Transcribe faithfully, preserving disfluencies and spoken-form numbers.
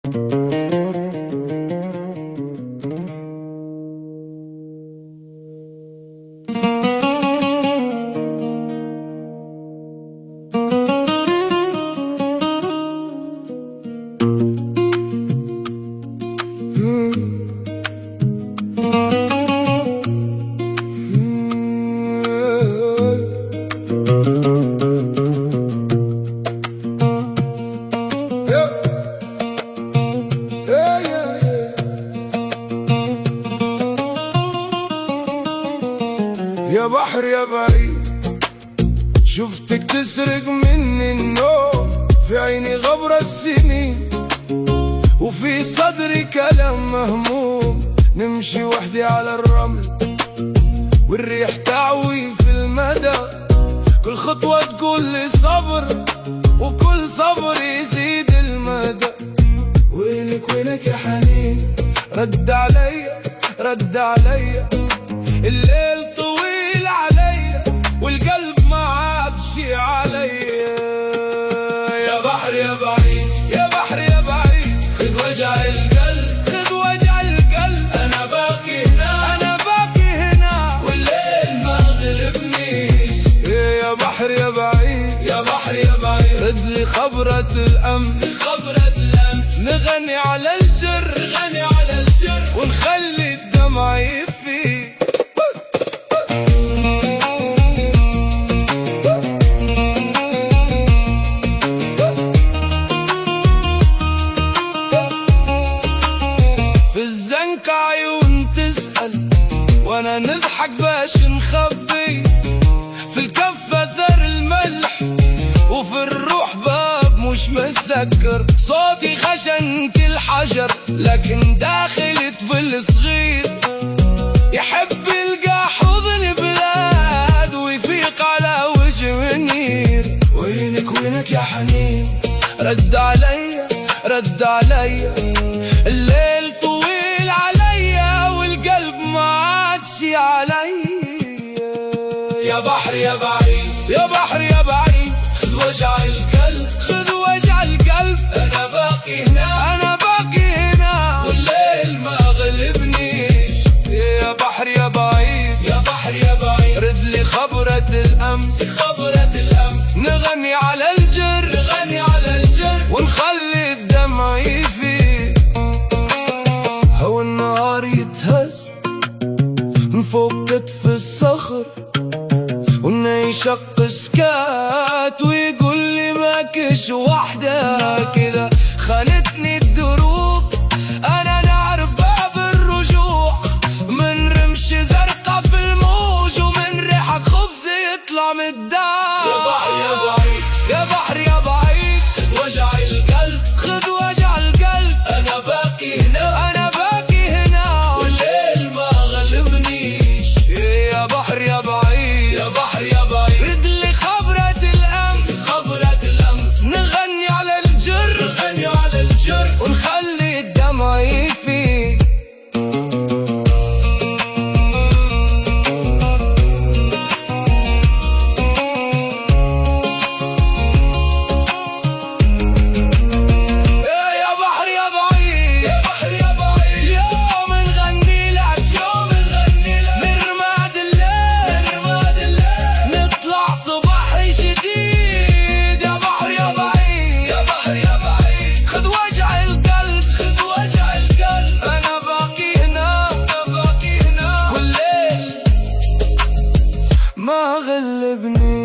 يا بحر يا بعيد، شفتك تسرق مني النوم، في عيني غبرة السنين وفي صدري كلام مهموم. نمشي وحدي على الرمل والريح تعوي في المدى، كل خطوة تقول لي صبر وكل صبر يزيد المدى. وينك وينك يا حنين، رد عليا رد عليا، الليل طويل عليا والقلب ما عادش عليا. يا بحر يا بعيد يا بحر يا بعيد، خذ وجع القلب خذ وجع القلب، انا باقي هنا انا باقي هنا والليل ما غلبنيش. يا بحر يا بعيد يا بحر يا بعيد، رد لي خبرة الامس خبرة الامس، نغني على الجر نغني على الجر ونخلي الدمع يفيد. عيون تسأل وانا نضحك باش نخبي، في الكفة ثر الملح وفي الروح باب مش مسكر. صوتي خشن كل حجر لكن داخل طفل صغير، يحب يلقى حضن بلاد ويفيق على وجه منير. وينك وينك يا حنين، رد عليا رد عليا، الليل طويل عليا والقلب ما عادش عليا. يا بحر يا بعيد يا بحر يا بعيد، خذ وجع القلب خذ وجع القلب، انا باقي هنا انا باقي هنا والليل ما غلبنيش. يا بحر يا بعيد يا بحر يا بعيد، رد لي خبرة الامس خبرة الامس، نغني على الجر نغني على الجر ونخلي الدمع يفيد. هو النهار يتهز من فوق كتف الصخر، وانه يشق سكات ويقول لي ماكش وحدة كذا. خانتني الدروب انا نعرف باب الرجوع، من رمش زرقة في الموج ومن ريحة خبز يطلع من الدار. يا بحر يا بعيد يا بحر يا بعيد، خذ وجع القلب خذ وجع القلب، انا باقي هنا انا باقي هنا والليل ما غلبنيش. يا بحر يا بعيد يا بحر يا بعيد، رد لي خبرة الامس خبرة الامس، نغني على الجر نغني على الجر ونخلي الدمع يفيد. ما غلبني.